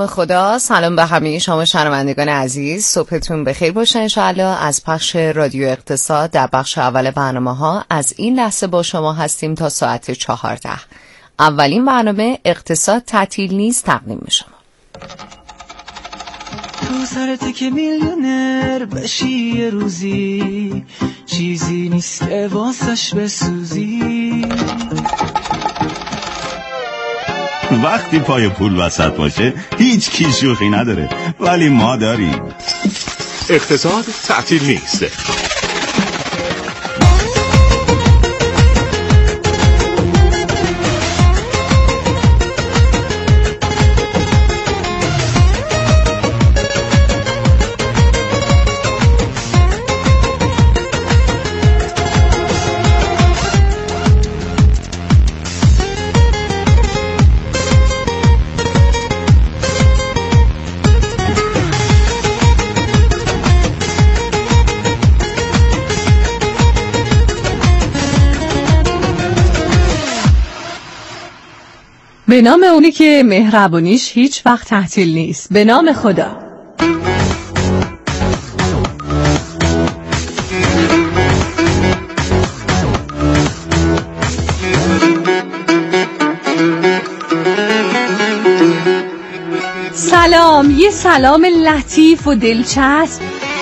خدا. سلام به همه شما شنوندگان عزیز، صبحتون بخیر باشه انشاءالله. از پخش رادیو اقتصاد در بخش اول برنامه‌ها از این لحظه با شما هستیم تا ساعت 14. اولین برنامه اقتصاد تعطیل نیست تقدیم به شما. تو سرته که میلیونر بشی یه روزی، چیزی نیست که واسش بسوزی. وقتی پای پول وسط باشه هیچ کی شوخی نداره، ولی ما داریم. اقتصاد تعطیل نیست. به نام اونی که مهربونیش هیچ وقت تعطیل نیست، به نام خدا. سلام، یه سلام لطیف و دلچسب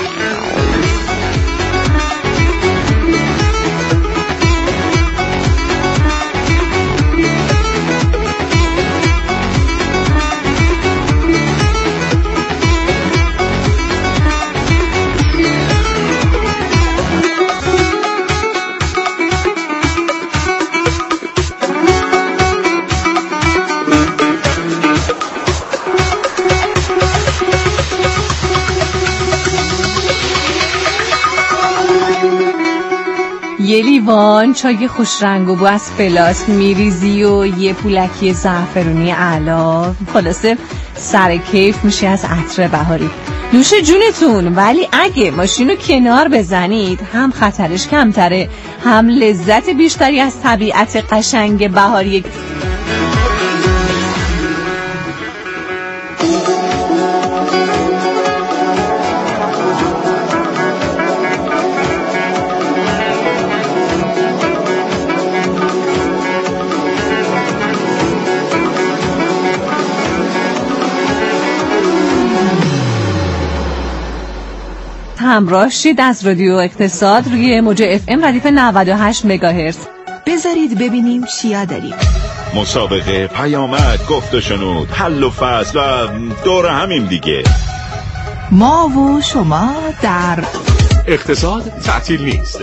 یه لیوان چای خوش رنگ و بو از فلاس میریزی و یه پولکی زعفرونی اعلی، خلاصه سر کیف میشه از عطر بهاری. نوش جونتون، ولی اگه ماشینو کنار بزنید هم خطرش کمتره، هم لذت بیشتری از طبیعت قشنگ بهاری. همراه شید از رادیو اقتصاد روی موج FM ردیف 98 مگاهرتز. بذارید ببینیم چیا داریم. مسابقه، پیامد، گفت و شنود، حل و فصل و دور همین دیگه. ما و شما در اقتصاد تعطیل نیست.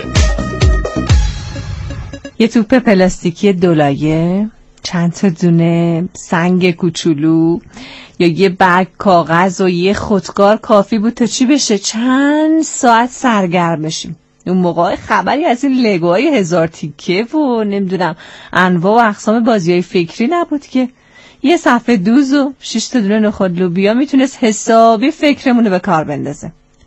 یه توپ پلاستیکی دولایه، چند تا دونه سنگ کوچولو یا یه برگ کاغذ و یه خودکار کافی بود تا چی بشه؟ چند ساعت سرگرم بشیم. اون موقع خبری از این لگوهای 1000 تیکه و نمیدونم انواع و اقسام بازیای فکری نبود که. یه صفحه دوز و 6 تا دونه نخود لوبیا میتونست حسابی فکرمونو به کار بندازه.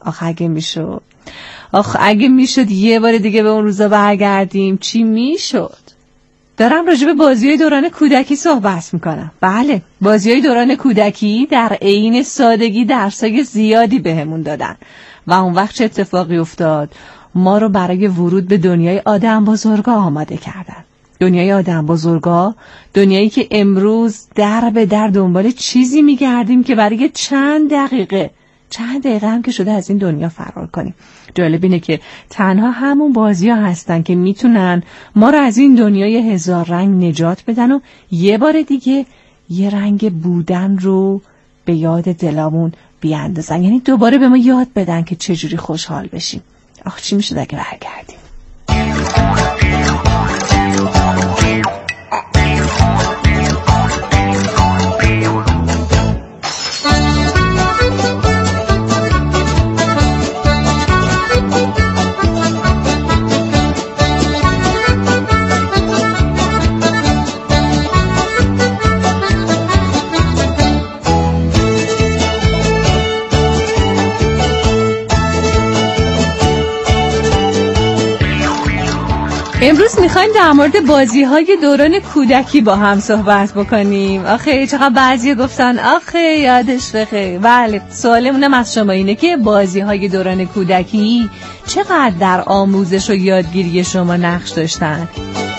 اگه میشد یه بار دیگه به اون روزا برگردیم چی میشد؟ دارم راجع به بازی‌های دوران کودکی صحبت میکنم. بله، بازی‌های دوران کودکی در عین سادگی درسای زیادی بهمون دادن و اون وقت چه اتفاقی افتاد؟ ما رو برای ورود به دنیای آدم بزرگا آماده کردن. دنیای آدم بزرگا، دنیایی که امروز در به در دنبال چیزی میگردیم که برای چند دقیقه هم که شده از این دنیا فرار کنیم. جالب اینه که تنها همون بازی‌ها هستن که میتونن ما رو از این دنیای 1000 رنگ نجات بدن و یه بار دیگه یه رنگ بودن رو به یاد دلمون بیاندازن. یعنی دوباره به ما یاد بدن که چجوری خوشحال بشیم. چی میشه اگه برگردیم؟ امروز میخوایم در مورد بازی‌های دوران کودکی با هم صحبت بکنیم. آخه چقدر بعضی گفتن آخه یادش بخیر. بله، سوالمونم از شما اینه که بازی‌های دوران کودکی چقدر در آموزش و یادگیری شما نقش داشتن؟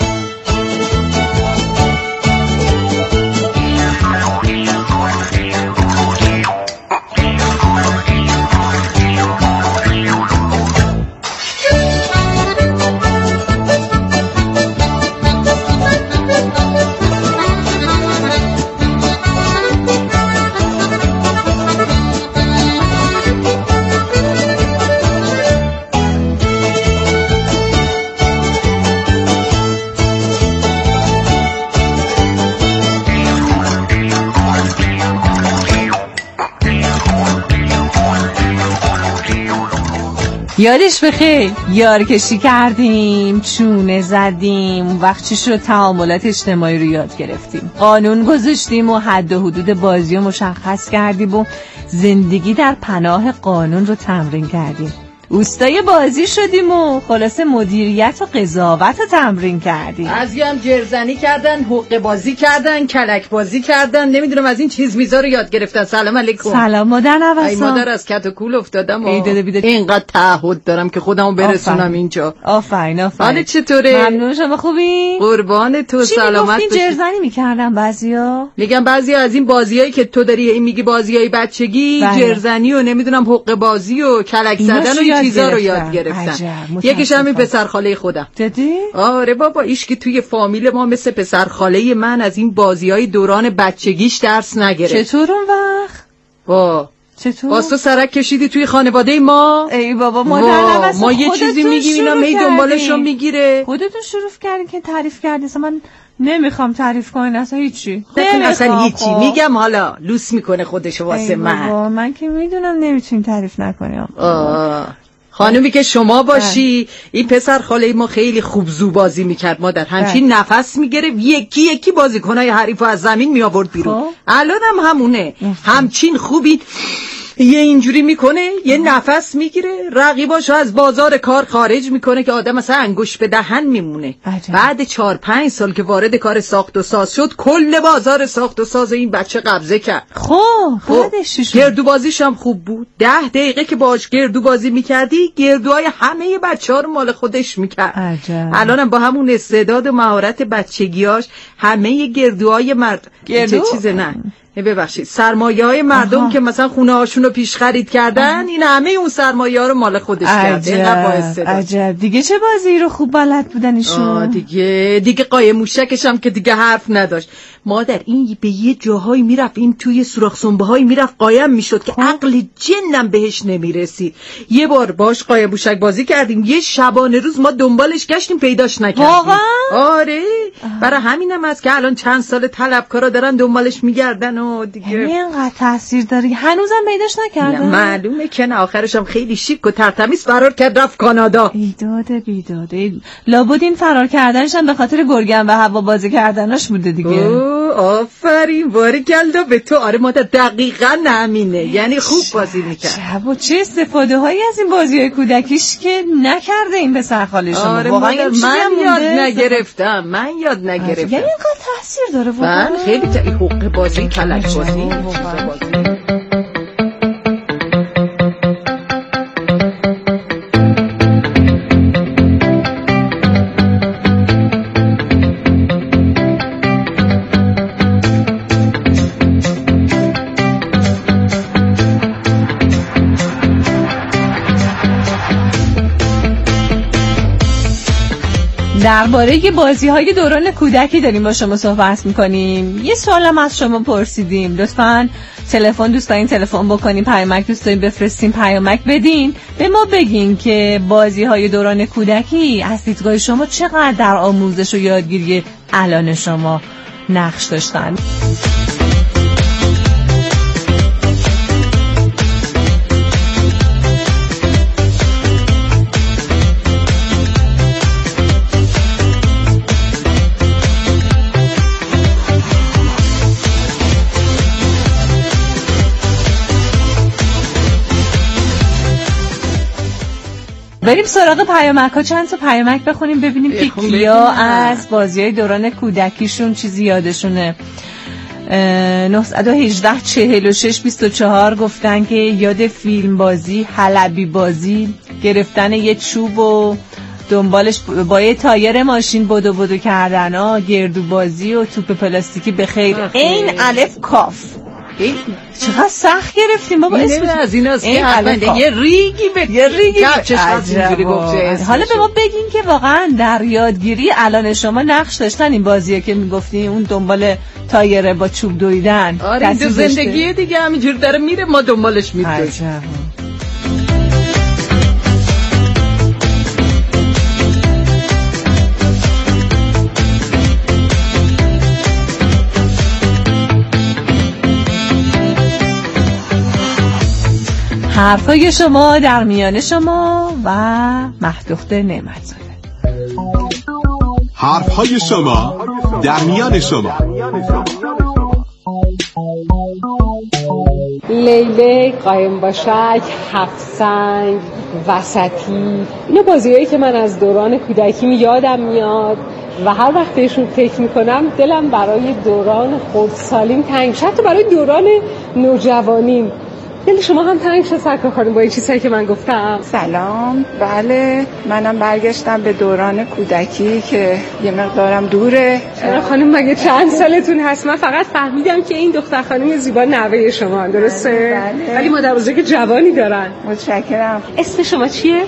یادش بخیر، یارکشی کردیم، چونه زدیم، وقت چی شد تعاملات اجتماعی رو یاد گرفتیم، قانون گذاشتیم و حد و حدود بازی رو مشخص کردیم و زندگی در پناه قانون رو تمرین کردیم. اوستای بازی شدیم و خلاصه مدیریت و قضاوت رو تمرین کردیم. بعضی هم جرزنی کردن، حقه بازی کردن، کلک بازی کردن، نمیدونم از این چیز میزا رو یاد گرفتن. سلام علیکم. سلام مادر نوسان. ای مادر از کت و کول افتادم اینقدر تعهد دارم که خودمو برسونم اینجا. آفرین. حالا چطوره؟ ممنون، شما خوبی؟ قربان تو، سلامت باشی. جرزنی میکردن بعضیا؟ میگم بعضیا از این بازیایی که تو داری این میگی بازیای بچگی، جرزنی و نمیدونم حقه بازی و کلک زدن و چیزا رو یاد گرفتن. یکیش همین پسرخاله خودم. دیدی؟ آره بابا، ایش که توی فامیل ما مثل پسرخاله من از این بازیای دوران بچگیش درس نگرفت. چطور اون وقت؟ چطور؟ واسه سرک کشیدی توی خانواده ما؟ ای بابا مادر ما یه چیزی میگیم اینا می دنبالشو میگیره. خودتون شروع کردین که تعریف کردین. من نمیخوام تعریف کنین اصلا هیچی. اصلا هیچی. میگم حالا لوس میکنه خودشو واسه من. بابا من که میدونم نمیتونین تعریف نکنی. خانومی که شما باشی، این پسر خاله ما خیلی خوب زو بازی میکرد مادر. همچین نفس میگرفت یکی یکی بازیکنای حریفو از زمین میآورد بیرون. الان هم همونه. همچین خوبی یه اینجوری میکنه، یه نفس میگیره، رقیباشو از بازار کار خارج میکنه که آدم مثلا انگوش به دهن میمونه. بعد 4-5 سال که وارد کار ساخت و ساز شد، کل بازار ساخت و ساز این بچه قبضه کرد. گردو بازیش هم خوب بود. 10 دقیقه که باش گردو بازی میکردی، گردوهای همه بچه‌ها رو مال خودش میکرد. الانم با همون استعداد و مهارت بچگیاش همه گردوهای چه چیزه نه ببخشید سرمایه‌های مردم که مثلا خونه هاشون رو پیش خرید کردن، این همه اون سرمایه‌ها رو مال خودش کرده. عجب. دیگه چه بازی رو خوب بلد بودن ایشون؟ دیگه قایم موشکش هم که دیگه حرف نداشت. مادر این به یه جاهایی میرفت، این توی سوراخ سنبه‌هایی میرفت قایم میشد که عقل جنم بهش نمیرسید. یه بار باش قایم موشک بازی کردیم، یه شبانه روز ما دنبالش گشتیم پیداش نکردیم. واقعا؟ آره. برای همینم است که الان چند سال طلبکارا دارن دنبالش میگردن و دیگه اینقدر تاثیر داره. هنوزم پیداش نکردن. معلومه که نه. آخرش هم خیلی شیک و ترتمیز فرار کرد رفت کانادا. بیداده. لابد این فرار کردنش هم به خاطر گرگم و هوا بازی کردناش بوده دیگه. آفرین، باریکلا به تو. آره مادر دقیقاً همینه. یعنی خوب بازی میکرد. چه استفاده هایی از این بازی‌های کودکیش که نکرده این پسر خاله شما. آره واقعا من یاد نگرفتم. یعنی اینقدر تاثیر داره واقعا. من خیلی حقوق بازی، کلک بازی. درباره بازی‌های دوران کودکی داریم با شما صحبت می‌کنیم. یه سوالم از شما پرسیدیم. لطفاً تلفن دوست دارین تلفن بکنین، پیامک دوست دارین بفرستین، پیامک بدین. به ما بگین که بازی‌های دوران کودکی از دیدگاه شما چقدر در آموزش و یادگیری الان شما نقش داشتن. بریم سراغ پیامک‌ها. چند تا پیامک بخونیم ببینیم که کیا از بازی‌های دوران کودکیشون چیزی یادشونه. 918 46 24 گفتن که یاد فیلم بازی، حلبی بازی، گرفتن یه چوب و دنبالش با یه تایر ماشین بدو کردن، گردو بازی و توپ پلاستیکی به خیر. این الف کاف. چقدر سخت گرفتیم بابا. اسم از این است که یه ریگی گفته. حالا به ما بگین که واقعا در یادگیری الان شما نقش داشتن این بازیه که میگفتین اون دنبال تایر با چوب دویدن؟ آره این زندگی دیگه همینجور داره میره، ما دنبالش میدویم. حرفای شما در میان شما و مهدوخته نعمت‌زاده. حرفهای شما در میان شما. لیله، قایم باشک، هفت سنگ، وسطی، اینا بازیایی که من از دوران کودکیم یادم میاد و هر وقت بهشون فکر میکنم دلم برای دوران خردسالیم تنگ شد، حتی برای دوران نوجوانیم. دل شما هم تنگ شد سرکار خانم با این چیزایی که من گفتم؟ سلام. بله منم برگشتم به دوران کودکی که یه مقدارم دوره. خانم مگه چند سالتون هست؟ من فقط فهمیدم که این دختر خانم زیبا نوه شما، درسته؟ بله. ولی مادر بزرگ جوانی دارن. متشکرم. اسم شما چیه؟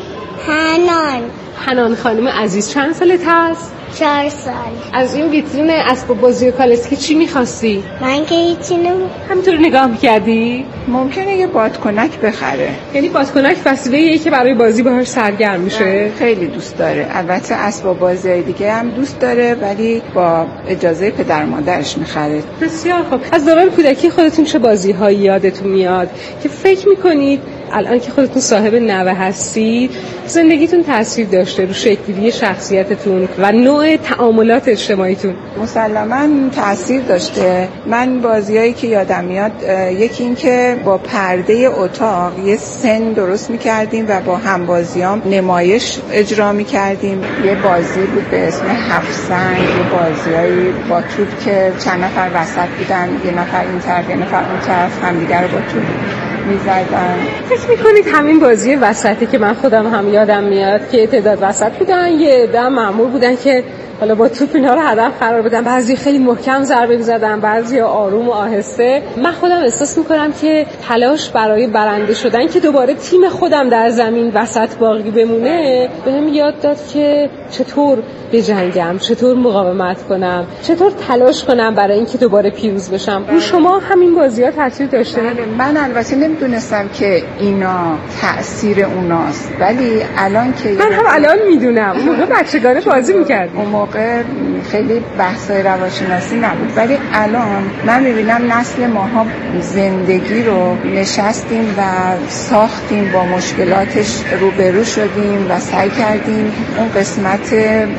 حنان خانم عزیز. چند سالت هست؟ 4 سال. از این ویترین اسباب بازی کالسکی چی می‌خواستی؟ من که هیچی همینطور نگاه می‌کردی؟ ممکنه یه بادکنک بخره. یعنی بادکنک وسیله‌ایه که برای بازی باهاش سرگرم میشه؟ خیلی دوست داره. البته اسباب بازی دیگه هم دوست داره ولی با اجازه پدر مادرش می‌خره. بسیار خوب. از دوران کودکی خودتون چه بازی‌هایی یادتون میاد که فکر می‌کنید الان که خودتون صاحب نوه هستید زندگیتون تاثیر داشته رو شکل‌گیری شخصیتتون و نوع تعاملات اجتماعیتون؟ مسلماً تاثیر داشته. من بازیایی که یادم میاد یکی این که با پرده اتاق یه سن درست می‌کردیم و با همبازیام نمایش اجرا می‌کردیم. یه بازی بود به اسم هفت سنگ، یه بازیایی با توپ که چند نفر وسط بودن، یه نفر این طرف یه نفر اون طرف همدیگر رو با توپ می‌زدن. فکر می‌کنید همین بازی وسطی که من خودم هم یادم میاد که تعداد وسط بودن، یه عده مأمور بودن که حالا با توپ اینا رو هدف قرار بدن، بعضی خیلی محکم ضربه می‌زدن، بعضی آروم و آهسته. من خودم احساس می‌کنم که تلاش برای برنده شدن که دوباره تیم خودم در زمین وسط باقی بمونه بهم یاد داد که چطور بجنگم، چطور مقاومت کنم، چطور تلاش کنم برای اینکه دوباره پیروز بشم. رو شما همین بازی‌ها تاثیر داشته؟ من البته نمیدونستم که اینا تأثیر اوناست، ولی الان که من هم الان میدونم. اون موقع بچگانه بازی می‌کردم. اون موقع خیلی بحث‌های روانشناسی نبود، ولی الان من می‌بینم نسل ماها زندگی رو نشستیم و ساختیم، با مشکلاتش روبرو شدیم و سعی کردیم اون قسمت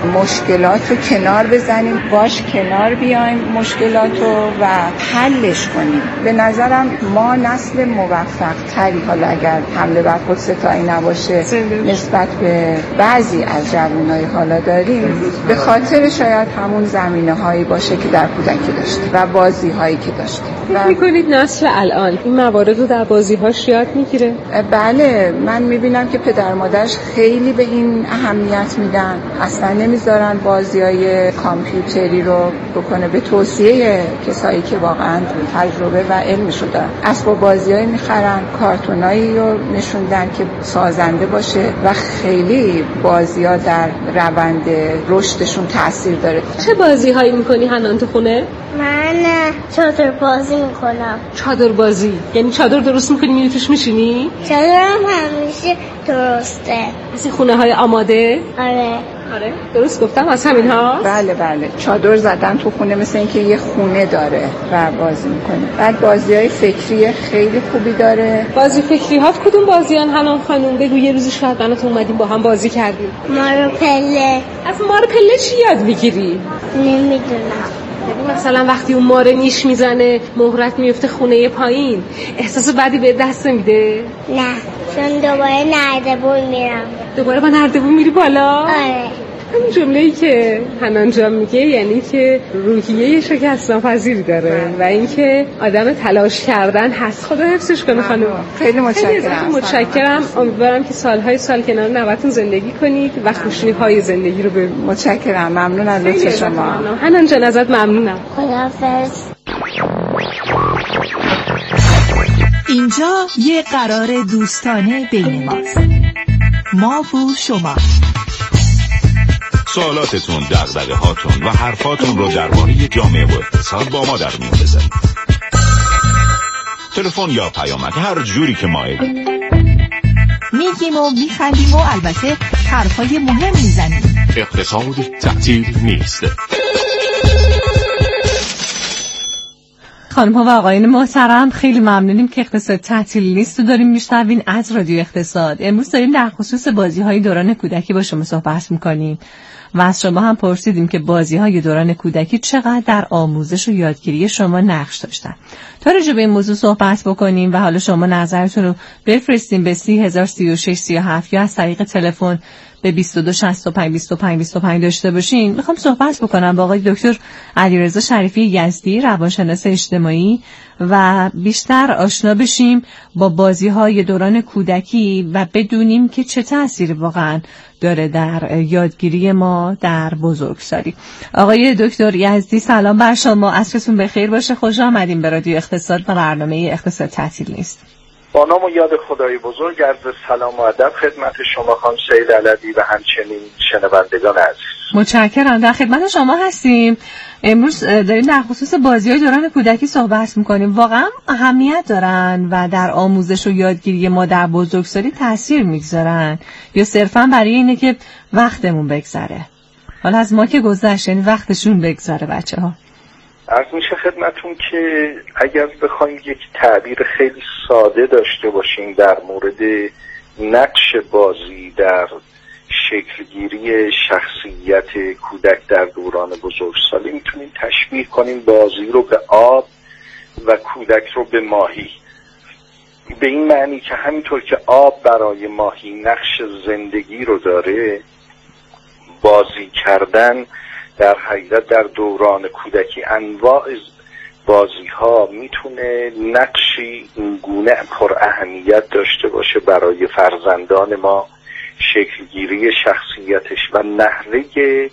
مشکلات رو کنار بزنیم، باش کنار بیایم مشکلات رو و حلش کنیم. به نظرم ما نسل موفق تری، حالا اگر حمله بر خود ستایی نباشه، نسبت به بعضی از جوانای حالا داریم، به خاطر شاید همون زمینه هایی باشه که در کودکی داشتیم و بازی هایی که داشتیم. فکر میکنید نسل الان این موارد رو در بازی هاش یاد میگیره؟ بله، من میبینم که پدر مادرش خیلی به این اهمیت میدن، اصلا نمیذارن بازی های کامپیوتری رو بکنه، به توصیه کسایی که واقعا تجربه و علمشو دارن. اسباب بازیایی میخرن، کارتونایی رو نشوندن که سازنده باشه و خیلی بازی‌ها در روند رشدشون تاثیر داره. چه بازی‌هایی می‌کنی حنان تو خونه؟ من چادر بازی می‌کنم. چادر بازی یعنی چادر درست می‌کنی میری توش میشینی؟ چادرم همیشه درسته. مثل خونه‌های آماده؟ آره درست گفتم از همین ها؟ بله چادر زدن تو خونه مثل اینکه یه خونه داره و بازی میکنه. بعد بازی‌های فکری خیلی خوبی داره. بازی فکری ها کدوم بازیان حنان خانم؟ بگو یه روزی شاید من و تو اومدیم با هم بازی کردیم. مارو پله. از مارو پله چی یاد میگیری؟ نمیدونم. یعنی مثلا وقتی اون ماره نیش میزنه مهرت میفته خونه پایین، احساس بدی به دست میده؟ نه، چون دوباره نردبون میرم. دوباره با نردبون میری بالا؟ آره. همین جمله‌ای که حنان جان میگه یعنی که روحیه شکست ناپذیری داره و اینکه آدم تلاش کردن هست. خدا حفظش کنه خانم. خیلی متشکرم. امیدوارم که سالهای سال کنار نوه‌تون زندگی کنید و خوشنودی‌های زندگی رو ببینید. متشکرم. ممنون از لطف شما. حنان جان ازت ممنونم. خداحافظ. اینجا یه قرار دوستانه بین ماست، ما و شما. سوالاتتون، دغدغه هاتون و حرفاتون رو درباره جامعه و اقتصاد با ما در میون بذارید. تلفن یا پیامک هر جوری که مایلید. میگیم و میخندیم و البته حرفای مهم میزنیم. اقتصاد تعطیل نیست. خانم ها و آقایان محترم، خیلی ممنونیم که اقتصاد تعطیل نیست رو داریم میشنوین از رادیو اقتصاد. امروز داریم در خصوص بازی‌های دوران کودکی با شما صحبت میکنیم و از شما هم پرسیدیم که بازی‌های دوران کودکی چقدر در آموزش و یادگیری شما نقش داشتن. تا راجع به این موضوع صحبت بکنیم و حالا شما نظرتون رو بفرستیم به 30,036,37 یا از طریق تلفن به 2265 داشته باشین. میخوام صحبت بکنم با آقای دکتر علیرضا شریفی یزدی، روانشناس اجتماعی، و بیشتر آشنا بشیم با بازی‌های دوران کودکی و بدونیم که چه تأثیری واقعا داره در یادگیری ما در بزرگسالی. آقای دکتر یزدی سلام بر شما، عصرتون بخیر باشه. خوش آمدیم به رادیو اقتصاد و برنامه اقتصاد تعطیل نیست. با نام و یاد خدای بزرگ عرض سلام و ادب خدمت شما خانم سید علوی و همچنین شنوندگان عزیز. متشکرم. در خدمت شما هستیم. امروز داریم در خصوص بازی‌های دوران کودکی صحبت می‌کنیم. واقعا اهمیت دارن و در آموزش و یادگیری ما در بزرگسالی تأثیر می‌گذارن یا صرفاً برای اینه که وقتمون بگذره؟ حالا از ما که گذشت، یعنی وقتشون بگذره بچه‌ها. عرض میشه خدمتون که اگر بخوایم یک تعبیر خیلی ساده داشته باشیم در مورد نقش بازی در شکلگیری شخصیت کودک در دوران بزرگسالی، میتونیم تشبیه کنیم بازی رو به آب و کودک رو به ماهی. به این معنی که همینطور که آب برای ماهی نقش زندگی رو داره، بازی کردن در حقیقت در دوران کودکی انواع بازی ها میتونه نقشی اینگونه پر اهمیت داشته باشه برای فرزندان ما، شکلگیری شخصیتش و نحوه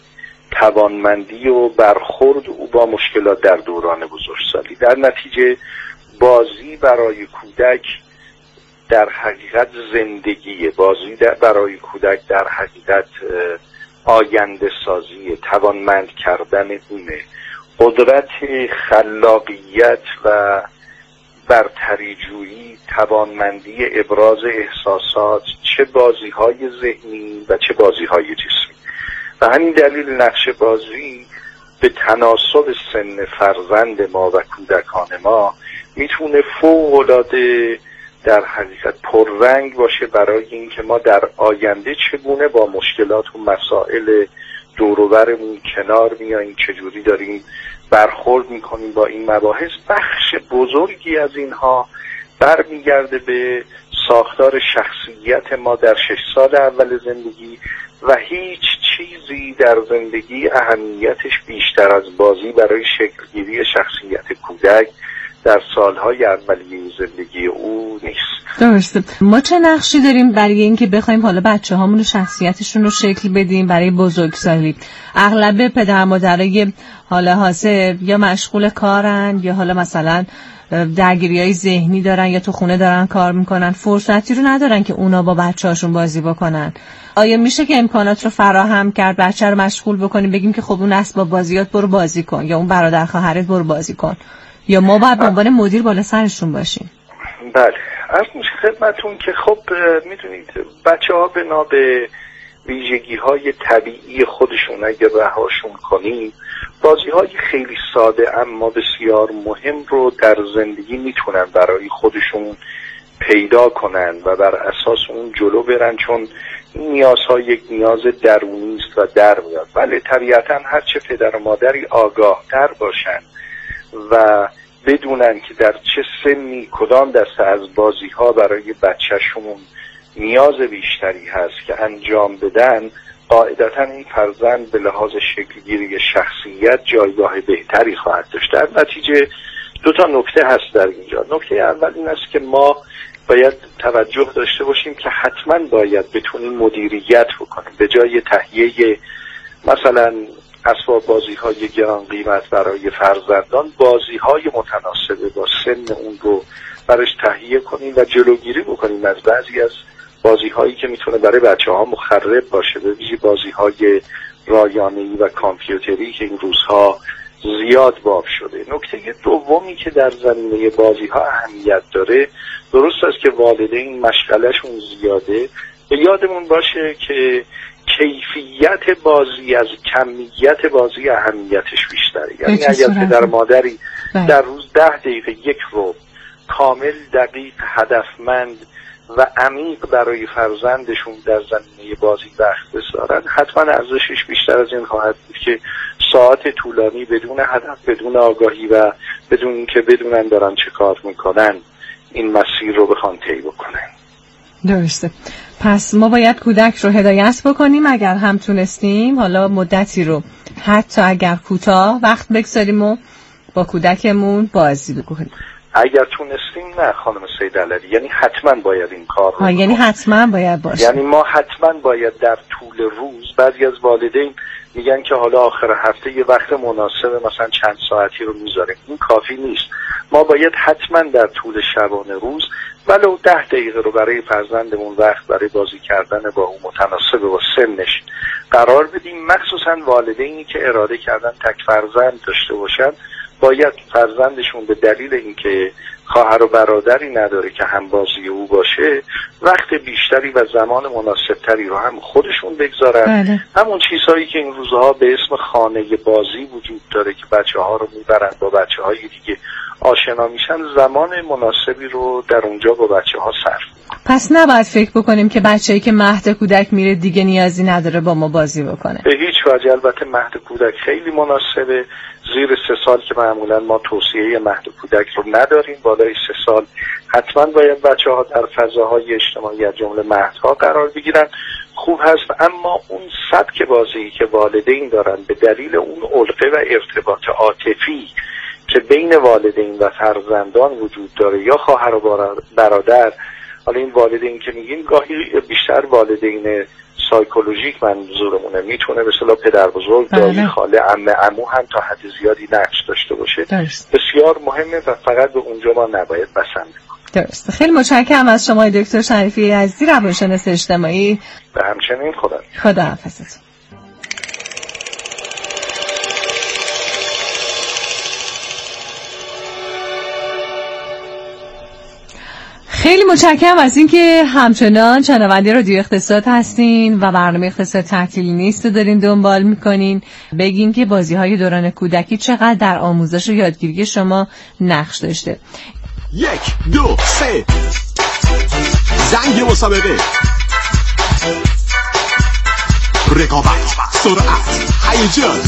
توانمندی و برخورد او با مشکلات در دوران بزرگسالی. در نتیجه بازی برای کودک در حقیقت زندگیه، بازی برای کودک در حقیقت آینده سازی، توانمند کردن اونه، قدرت خلاقیت و برتری جویی، توانمندی ابراز احساسات، چه بازی های ذهنی و چه بازی های جسمی. و همین دلیل نقش بازی به تناسب سن فرزند ما و کودکان ما میتونه فوق‌العاده در حقیقت پررنگ باشه برای اینکه ما در آینده چگونه با مشکلات و مسائل دور و برمون کنار میاییم، چجوری داریم برخورد میکنیم با این مباحث. بخش بزرگی از اینها برمیگرده به ساختار شخصیت ما در 6 سال اول زندگی و هیچ چیزی در زندگی اهمیتش بیشتر از بازی برای شکلگیری شخصیت کودک در سالهای اولیه زندگی او نیست. درسته. ما چه نقشی داریم برای اینکه بخوایم حالا بچه‌هامون رو شخصیتشون رو شکل بدیم برای بزرگسالی؟ اغلب پدر مادرای حالا حاضر یا مشغول کارن یا حالا مثلا درگیری‌های ذهنی دارن یا تو خونه دارن کار میکنن، فرصتی رو ندارن که اونا با بچه‌هاشون بازی بکنن. آیا میشه که امکانات رو فراهم کرد، بچه رو مشغول بکنیم، بگیم که خب اون اسباب بازیات برو بازی کن یا اون برادر خواهرت برو بازی کن، یا ما باید به عنوان مدیر بالا سرشون باشیم؟ بله، عرض میشه خدمتون که خب میدونید بچه‌ها بنا به ویژگی‌های طبیعی خودشون اگه رهاشون کنیم، بازی‌های خیلی ساده اما بسیار مهم رو در زندگی میتونن برای خودشون پیدا کنن و بر اساس اون جلو برن، چون این نیازها یک نیاز درونی است و در میاد. ولی طبیعتا هرچه پدر و مادری آگاه تر باشن و بدونن که در چه سنی کدام دسته از بازی ها برای بچهشون نیاز بیشتری هست که انجام بدن، قاعدتا این فرزند به لحاظ شکلگیری شخصیت جایگاه بهتری خواهد داشت. در نتیجه دو تا نکته هست در اینجا. نکته اول این است که ما باید توجه داشته باشیم که حتما باید بتونیم مدیریت بکنیم. به جای تهیه مثلا اسباب بازی های گران قیمت برای فرزندان، بازی های متناسب با سن اون رو برش تهیه کنیم و جلوگیری بکنیم از بعضی از بازی هایی که میتونه برای بچه ها مخرب باشه، به ویژه بازی های رایانه‌ای و کامپیوتری که این روزها زیاد باب شده. نکته دومی که در زمینه بازی ها اهمیت داره، درست است که والدین مشغلهشون زیاده، به یادمون باشه که کیفیت بازی از کمیت بازی اهمیتش بیشتره. یعنی اگر پدر مادری در روز 10 دقیقه یک رو کامل، دقیق، هدفمند و عمیق برای فرزندشون در زمینه بازی وقت بذارن، حتما ارزشش بیشتر از این خواهد بود که ساعت طولانی بدون هدف، بدون آگاهی و بدون اینکه بدونن دارن چه کار میکنن این مسیر رو بخوان طی بکنن. درسته. پس ما باید کودک رو هدایت بکنیم اگر هم تونستیم، حالا مدتی رو حتی اگر کوتاه وقت بگذاریم و با کودکمون بازی بکنیم. اگر تونستیم نه خانم سید علوی، یعنی حتما باید این کار رو یعنی حتما باید باشه. یعنی ما حتما باید در طول روز، بعضی از والدین میگن که حالا آخر هفته یه وقت مناسب مثلا چند ساعتی رو میذاریم، این کافی نیست. ما باید حتما در طول شبانه روز ولو 10 دقیقه رو برای فرزندمون وقت برای بازی کردن با اون متناسب با سنش قرار بدیم. مخصوصا والدینی که اراده کردن تک فرزند داشته باشن، باید فرزندشون به دلیل اینکه خواهر و برادری نداره که هم بازی او باشه، وقت بیشتری و زمان مناسبتری رو هم خودشون بگذارن. همون چیزهایی که این روزها به اسم خانه بازی وجود داره که بچه ها رو میبرن با بچه های دیگه آشنا میشن، زمان مناسبی رو در اونجا با بچه ها صرف. پس نباید فکر بکنیم که بچه‌ای که مهد کودک میره دیگه نیازی نداره با ما بازی بکنه. به هیچ وجه. البته مهد کودک خیلی مناسبه. زیر 3 سال که معمولا ما توصیه مهد کودک رو نداریم، بالای 3 سال حتما باید بچه ها در فضاهای اجتماعی از جمله مهدها قرار بگیرن. خوب هست، اما اون سبک بازی که والدین دارن به دلیل اون علقه و ارتباط عاطفی که بین والدین و فرزندان وجود داره یا خواهر و برادر، حالا این والدین که میگیم گاهی بیشتر والدین سایکولوژیک منظورمونه، میتونه به اصطلاح پدر بزرگ، دایی، خاله، عمه، عمو هم تا حد زیادی نقش داشته باشه. بسیار مهمه و فقط به اونجا ما نباید بسنده. درست. خیلی متشکرم از شما دکتر شریفی عزیزی، روانشناس اجتماعی. به همچنین. خدا حافظتون. خیلی متشکرم از اینکه همچنان شنونده رادیو اقتصاد هستین و برنامه اقتصاد تعطیل نیست رو دارین دنبال میکنین. بگین که بازی‌های دوران کودکی چقدر در آموزش و یادگیری شما نقش داشته. 1 2 3 زنگ مسابقه، رقابت، سرعت، هیجان.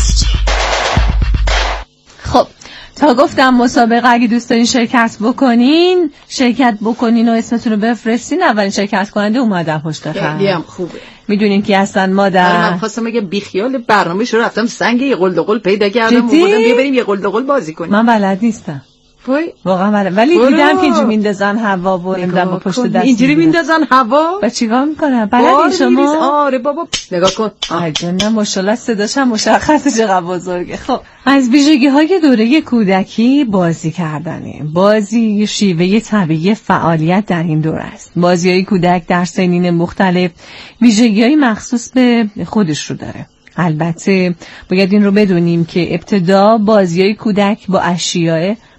خب تا گفتم مسابقه اگه دوست دارین شرکت بکنین و اسمتون رو بفرستین. اولین شرکت کننده اومدن پشت خط. خیلی هم خوبه. میدونین کی هستن مادر؟ من خواستم بگم بیخیال برنامه‌ش رو رفتم سنگ یه قلدقل پیدا کردم، اومدم بیا بریم یه قلدقل بازی کنیم. من بلد نیستم. واقعا بلد، ولی دیدم که اینجوری میندازن هوا و نمیدونم با پشت دست اینجوری میندازن هوا و چیکار میکنن؟ بلدین شما؟ آره بابا نگاه کن. نه ماشاءالله صداش هم مشخصه چقدر بزرگه. خب از ویژگی‌های دوره کودکی بازی کردنه. بازی شیوه طبیعی فعالیت در این دوره است. بازی‌های کودک در سنین مختلف ویژگی‌های مخصوص به خودش رو داره. البته باید این رو بدونیم که ابتدا بازی‌های کودک با اشیاء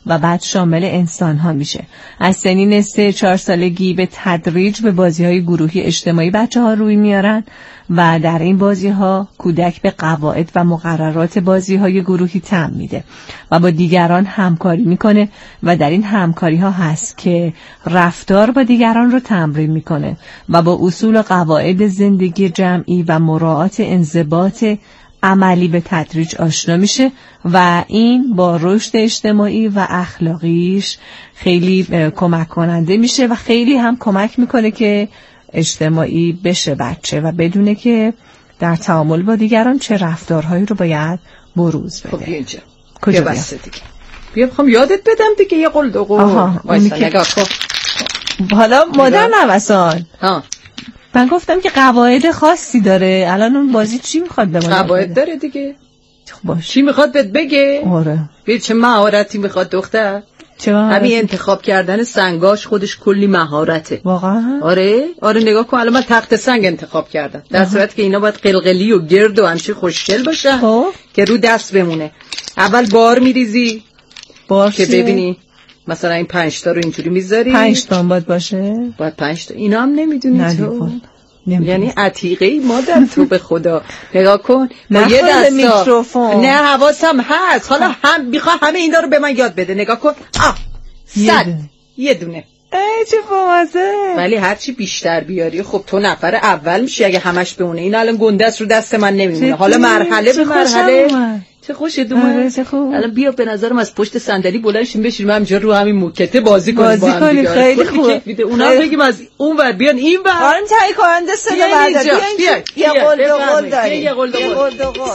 و بعد شامل انسان ها میشه. از سنین 3-4 سالگی به تدریج به بازی های گروهی اجتماعی بچه ها روی میارن و در این بازی ها کودک به قواعد و مقررات بازی های گروهی تم میده و با دیگران همکاری میکنه و در این همکاری ها هست که رفتار با دیگران رو تمرین میکنه و با اصول و قواعد زندگی جمعی و مراعات انضباط عملی به تدریج آشنا میشه و این با رشد اجتماعی و اخلاقیش خیلی کمک کننده میشه و خیلی هم کمک میکنه که اجتماعی بشه بچه و بدونه که در تعامل با دیگران چه رفتارهایی رو باید بروز بده. خب بیا اینجا. کجا بیا بسته دیگه. بیا بخوام یادت بدم دیگه یه قول دو قول. نگاه کن. حالا مادر نوسان. من گفتم که قواعد خاصی داره. الان اون بازی چی میخواد به ما؟ قواعد داره دیگه. باشه. چی میخواد بهت بگه؟ آره. ببین چه مهارتی میخواد دختر. همین انتخاب کردن سنگاش خودش کلی مهارته. واقعا؟ آره نگاه کن الان من تخت سنگ انتخاب کردم. در صورتی که اینا باید قلقلی و گرد و همچین خوشگل باشن که رو دست بمونه. اول بار میریزی که ببینی مثلا این 5 تا رو اینجوری میذاری. 5 تا باید باشه. باید 5 تا. اینا هم نمیدونی تو. یعنی عتیقه‌ای مادر تو به خدا. نگاه کن با یه دستا میکروفون. نه حواسم هست. حالا هم میخوام همه اینا رو به من یاد بده. نگاه کن. 100 یه دونه. ای چه بامزه. ولی هرچی بیشتر بیاری خب تو نفر اول میشی اگه همش بمونه. این الان گنده است رو دست من نمیمونه. حالا مرحله به مرحله. چه خوشت اومد. الان بیا به نظرم از پشت صندلی بلند شیم بشینیم همینجا رو همین موکته بازی کنیم با هم دیگه. خیلی خوبه. اونا بگیم از اون ور بیان این ور. آن تای کننده صدا بعد یه قول دو قول داریم. یه قول دو قول.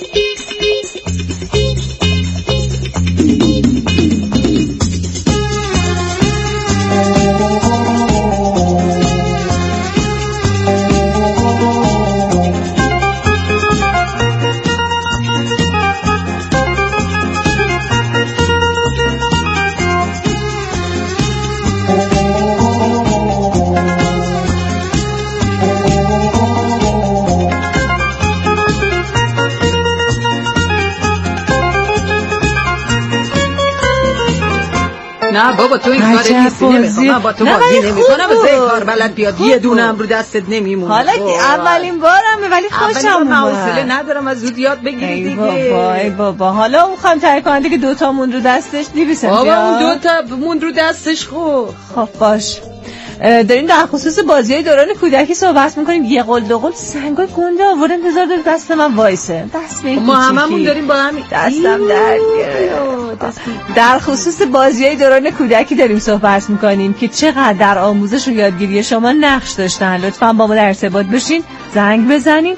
نه بابا تو این کاره نیستی نمیخوام. من با تو بازی نمیکنم. از این کار بلد بیاد یه دونم رو دستت نمیمونه. حالا اولین بارمه ولی خوشم اومد. حوصله ندارم از زود یاد بگیری دیگه. ای بابا حالا اون خانم تهیه کننده که 2 تا مون رو دستش 200 بابا اون 2 تا مون رو دستش خب باش. داریم در خصوص بازی‌های دوران کودکی صحبت می‌کنیم. یه قول دو قول سنگای گنده آوردن بذار دست من وایسه. دست به ما هممون داریم با همین دستم درد در خصوص بازی‌های دوران کودکی داریم صحبت می‌کنیم که چقدر در آموزش و یادگیری شما نقش داشتن. لطفاً با ما در ارتباط باشین، زنگ بزنین.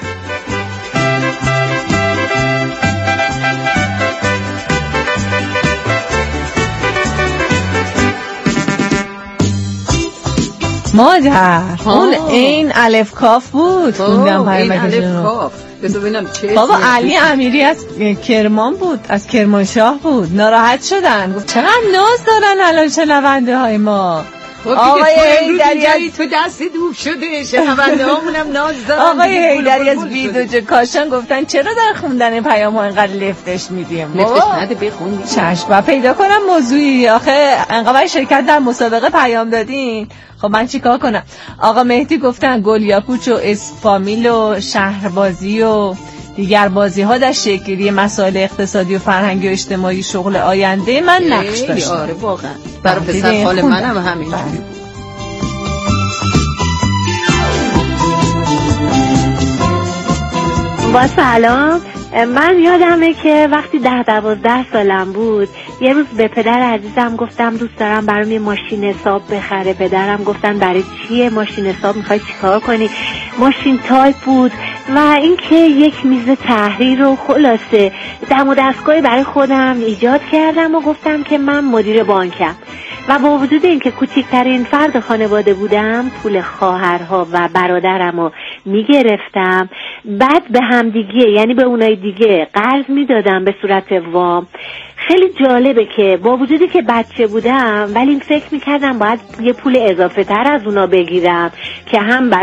مادر اون این الف کاف بود. خوندم این الف کاف. ببینم چه بابا علی امیری از کرمان بود، از کرمانشاه بود. ناراحت شدن گفت چقدر ناز دارن الان شنونده های ما. آقای هیدری تو دست دوب شده. شنونده هامونم ناز دارن. آقای هیدری از ویدوج کاشان گفتن چرا در خوندن پیام ها اینقدر لفتش میدیم؟ لفتش نده بخون. چشم و پیدا کنم موضوعی. آخه انقدر شرکت در مسابقه پیام دادین. خب من چیکار کنم؟ آقا مهدی گفتن گل یاکوچ و اسفامیل و شهربازی و دیگر بازی ها در شکلی مسائل اقتصادی و فرهنگی و اجتماعی شغل آینده من نقش داشت. آره واقعا برای پسر خاله منم همینجوری بود. با سلام. من یادمه که وقتی 10-12 سالم بود یه روز به پدر عزیزم گفتم دوست دارم برام یه ماشین حساب بخره. پدرم گفتن برای چیه ماشین حساب، میخوای چیکار کنی؟ ماشین تایپ بود و اینکه یک میز تحریر رو خلاصه دم و دستگاهی برای خودم ایجاد کردم و گفتم که من مدیر بانکم و با وجود اینکه کوچکترین فرد خانواده بودم پول خواهرها و برادرم رو میگرفتم، بعد به هم دیگه یعنی به اونای دیگه قرض میدادم به صورت وام. خیلی جالبه که با وجودی که بچه بودم ولی فکر میکردم باید یه پول اضافه تر از اونا بگیرم که هم